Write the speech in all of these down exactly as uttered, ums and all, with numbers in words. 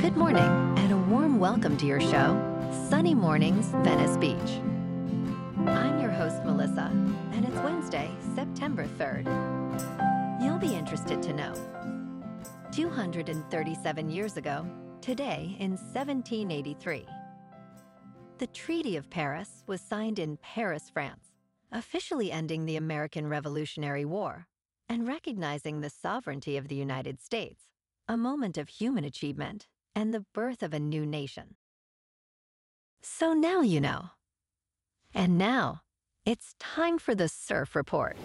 Good morning, and a warm welcome to your show, Sunny Mornings, Venice Beach. I'm your host, Melissa, and it's Wednesday, September third. You'll be interested to know. two hundred thirty-seven years ago, today in seventeen eighty-three, the Treaty of Paris was signed in Paris, France, officially ending the American Revolutionary War and recognizing the sovereignty of the United States, a moment of human achievement and the birth of a new nation. So now you know. And now, it's time for the Surf Report.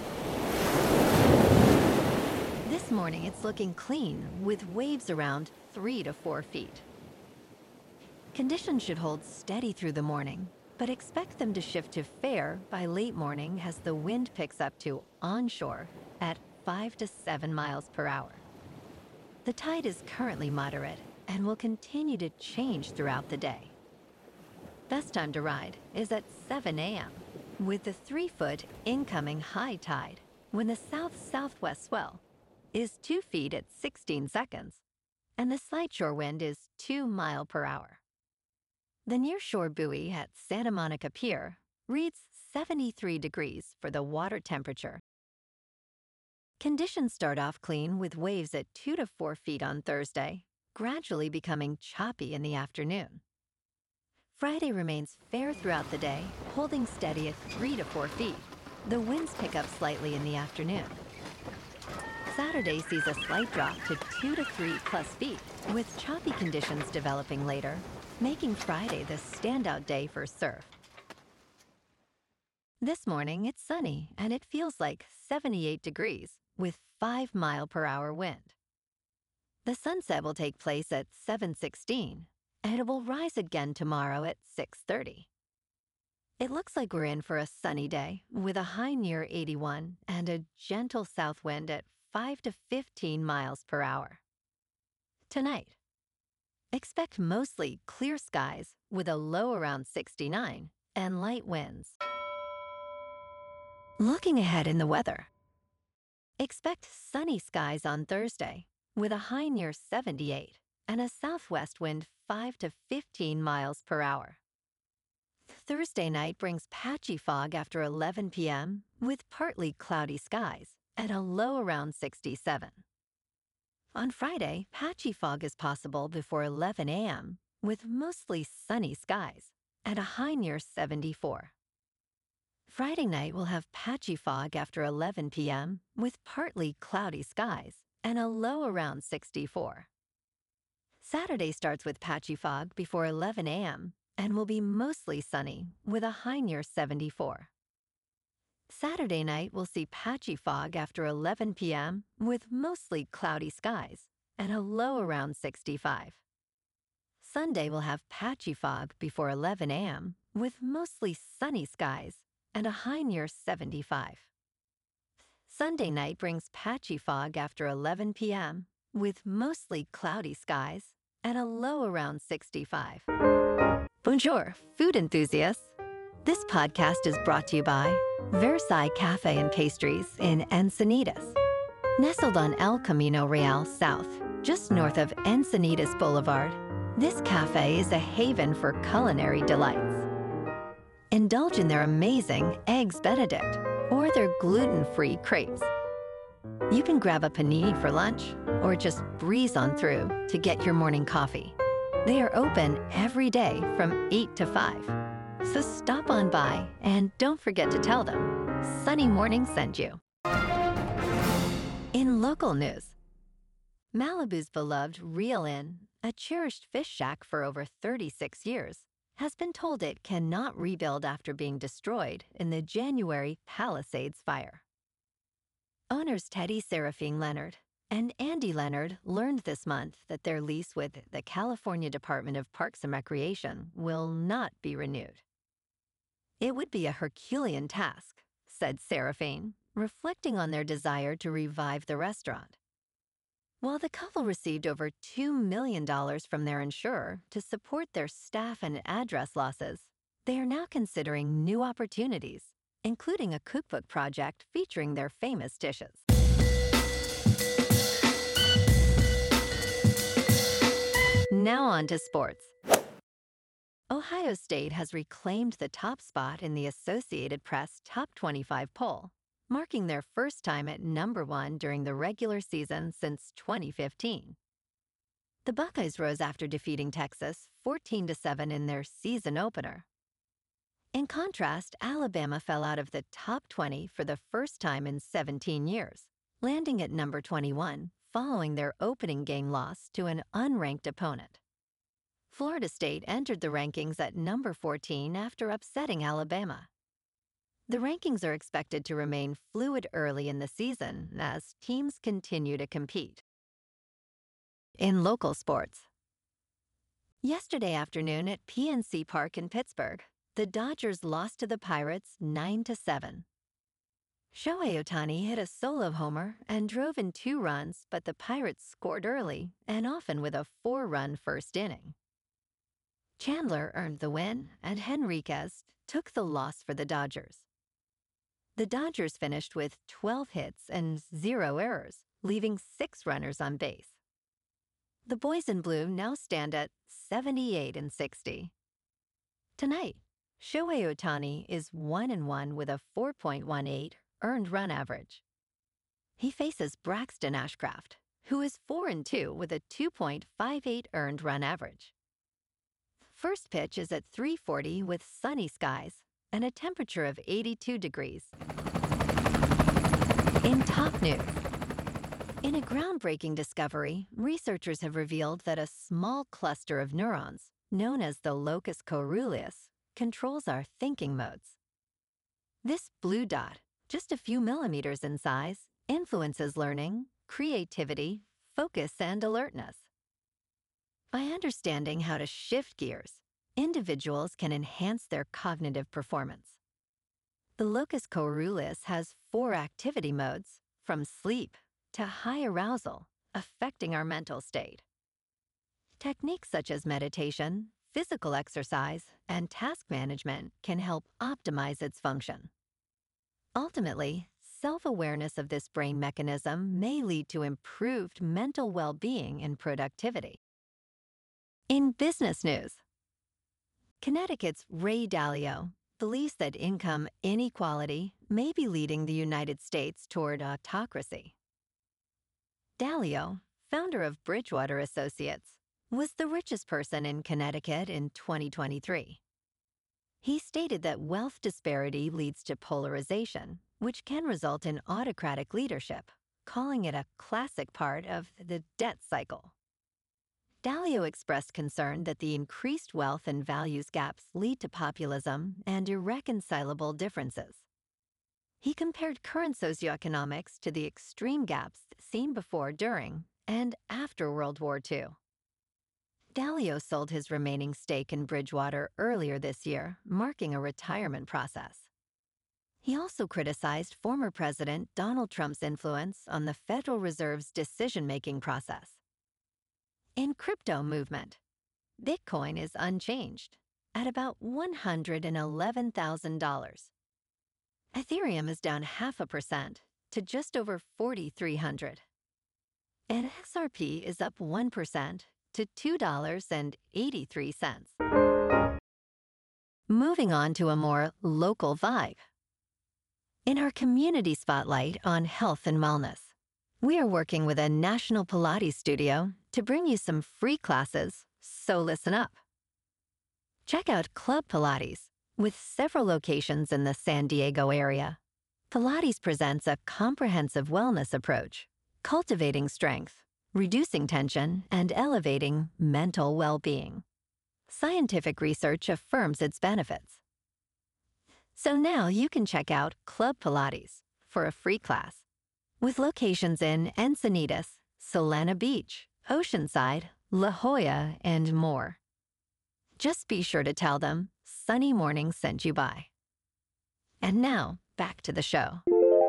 This morning, it's looking clean with waves around three to four feet. Conditions should hold steady through the morning, but expect them to shift to fair by late morning as the wind picks up to onshore at five to seven miles per hour. The tide is currently moderate and will continue to change throughout the day. Best time to ride is at seven a.m. with the three-foot incoming high tide when the south-southwest swell is two feet at sixteen seconds and the slight shore wind is two mile per hour. The nearshore buoy at Santa Monica Pier reads seventy-three degrees for the water temperature. Conditions start off clean with waves at two to four feet on Thursday, gradually becoming choppy in the afternoon. Friday remains fair throughout the day, holding steady at three to four feet. The winds pick up slightly in the afternoon. Saturday sees a slight drop to two to three plus feet, with choppy conditions developing later, making Friday the standout day for surf. This morning, it's sunny and it feels like seventy-eight degrees with five mile per hour wind. The sunset will take place at seven sixteen, and it will rise again tomorrow at six thirty. It looks like we're in for a sunny day with a high near eighty-one and a gentle south wind at five to fifteen miles per hour. Tonight, expect mostly clear skies with a low around sixty-nine and light winds. Looking ahead in the weather, expect sunny skies on Thursday with a high near seventy-eight and a southwest wind five to fifteen miles per hour. Thursday night brings patchy fog after eleven p.m. with partly cloudy skies at a low around sixty-seven. On Friday, patchy fog is possible before eleven a.m. with mostly sunny skies at a high near seventy-four. Friday night will have patchy fog after eleven p.m. with partly cloudy skies and a low around sixty-four. Saturday starts with patchy fog before eleven a.m. and will be mostly sunny with a high near seventy-four. Saturday night will see patchy fog after eleven p.m. with mostly cloudy skies and a low around sixty-five. Sunday will have patchy fog before eleven a.m. with mostly sunny skies and a high near seventy-five. Sunday night brings patchy fog after eleven p.m. with mostly cloudy skies and a low around sixty-five. Bonjour, food enthusiasts. This podcast is brought to you by Versailles Cafe and Pastries in Encinitas. Nestled on El Camino Real South, just north of Encinitas Boulevard, this cafe is a haven for culinary delights. Indulge in their amazing Eggs Benedict or their gluten-free crepes. You can grab a panini for lunch or just breeze on through to get your morning coffee. They are open every day from eight to five. So stop on by and don't forget to tell them Sunny Morning sent you. In local news, Malibu's beloved Reel Inn, a cherished fish shack for over thirty-six years, has been told it cannot rebuild after being destroyed in the January Palisades fire. Owners Teddy Seraphine Leonard and Andy Leonard learned this month that their lease with the California Department of Parks and Recreation will not be renewed. It would be a Herculean task, said Seraphine, reflecting on their desire to revive the restaurant. While the couple received over two million dollars from their insurer to support their staff and address losses, they are now considering new opportunities, including a cookbook project featuring their famous dishes. Now on to sports. Ohio State has reclaimed the top spot in the Associated Press Top twenty-five poll, marking their first time at number one during the regular season since twenty fifteen. The Buckeyes rose after defeating Texas fourteen to seven in their season opener. In contrast, Alabama fell out of the top twenty for the first time in seventeen years, landing at number twenty-one following their opening game loss to an unranked opponent. Florida State entered the rankings at number fourteen after upsetting Alabama. The rankings are expected to remain fluid early in the season as teams continue to compete. In local sports. Yesterday afternoon at P N C Park in Pittsburgh, the Dodgers lost to the Pirates nine to seven. Shohei Ohtani hit a solo homer and drove in two runs, but the Pirates scored early and often with a four-run first inning. Chandler earned the win, and Henriquez took the loss for the Dodgers. The Dodgers finished with twelve hits and zero errors, leaving six runners on base. The Boys in Blue now stand at seventy-eight and sixty. Tonight, Shohei Ohtani is one and one with a four point one eight earned run average. He faces Braxton Ashcraft, who is four and two with a two point five eight earned run average. First pitch is at three forty with sunny skies and a temperature of eighty-two degrees. In top news, in a groundbreaking discovery, researchers have revealed that a small cluster of neurons, known as the locus coeruleus, controls our thinking modes. This blue dot, just a few millimeters in size, influences learning, creativity, focus, and alertness. By understanding how to shift gears, individuals can enhance their cognitive performance. The locus coeruleus has four activity modes, from sleep to high arousal, affecting our mental state. Techniques such as meditation, physical exercise, and task management can help optimize its function. Ultimately, self-awareness of this brain mechanism may lead to improved mental well-being and productivity. In business news, Connecticut's Ray Dalio believes that income inequality may be leading the United States toward autocracy. Dalio, founder of Bridgewater Associates, was the richest person in Connecticut in twenty twenty-three. He stated that wealth disparity leads to polarization, which can result in autocratic leadership, calling it a classic part of the debt cycle. Dalio expressed concern that the increased wealth and values gaps lead to populism and irreconcilable differences. He compared current socioeconomics to the extreme gaps seen before, during, and after World War Two. Dalio sold his remaining stake in Bridgewater earlier this year, marking a retirement process. He also criticized former President Donald Trump's influence on the Federal Reserve's decision-making process. In crypto movement, Bitcoin is unchanged at about one hundred eleven thousand dollars. Ethereum is down half a percent to just over forty-three hundred. And X R P is up one percent to two dollars and eighty-three cents. Moving on to a more local vibe. In our community spotlight on health and wellness, we are working with a national Pilates studio to bring you some free classes, so listen up. Check out Club Pilates. With several locations in the San Diego area, Pilates presents a comprehensive wellness approach, cultivating strength, reducing tension, and elevating mental well-being. Scientific research affirms its benefits. So now you can check out Club Pilates for a free class, with locations in Encinitas, Solana Beach, Oceanside, La Jolla, and more. Just be sure to tell them Sunny Morning sent you by. And now, back to the show.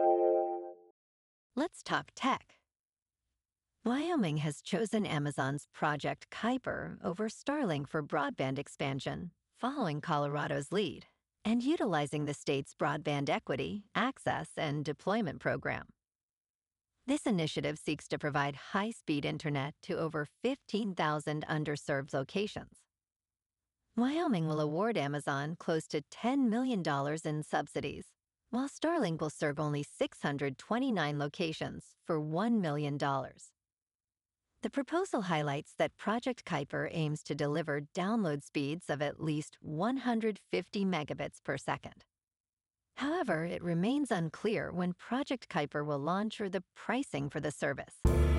Let's talk tech. Wyoming has chosen Amazon's Project Kuiper over Starlink for broadband expansion, following Colorado's lead, and utilizing the state's broadband equity, access, and deployment program. This initiative seeks to provide high-speed internet to over fifteen thousand underserved locations. Wyoming will award Amazon close to ten million dollars in subsidies, while Starlink will serve only six hundred twenty-nine locations for one million dollars. The proposal highlights that Project Kuiper aims to deliver download speeds of at least one hundred fifty megabits per second. However, it remains unclear when Project Kuiper will launch or the pricing for the service.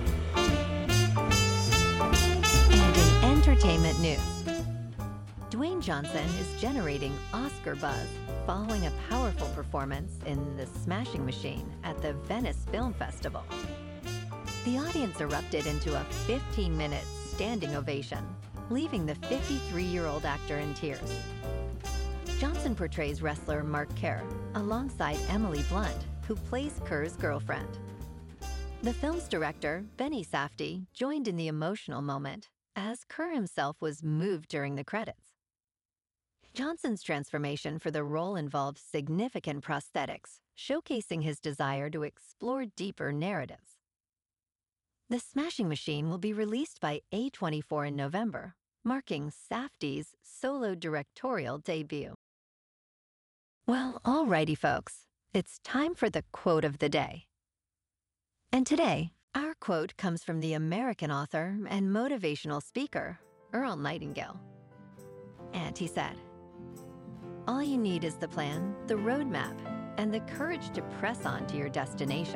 And in entertainment news, Dwayne Johnson is generating Oscar buzz following a powerful performance in The Smashing Machine at the Venice Film Festival. The audience erupted into a fifteen-minute standing ovation, leaving the fifty-three-year-old actor in tears. Johnson portrays wrestler Mark Kerr alongside Emily Blunt, who plays Kerr's girlfriend. The film's director, Benny Safdie, joined in the emotional moment, as Kerr himself was moved during the credits. Johnson's transformation for the role involved significant prosthetics, showcasing his desire to explore deeper narratives. The Smashing Machine will be released by A twenty-four in November, marking Safdie's solo directorial debut. Well, alrighty folks, it's time for the quote of the day. And today, our quote comes from the American author and motivational speaker, Earl Nightingale. And he said, "All you need is the plan, the roadmap, and the courage to press on to your destination."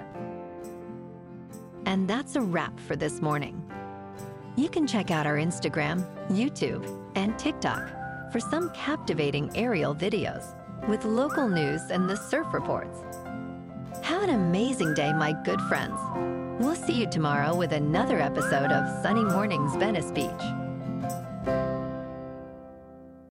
And that's a wrap for this morning. You can check out our Instagram, YouTube, and TikTok for some captivating aerial videos with local news and the surf reports. Have an amazing day, my good friends. We'll see you tomorrow with another episode of Sunny Mornings Venice Beach.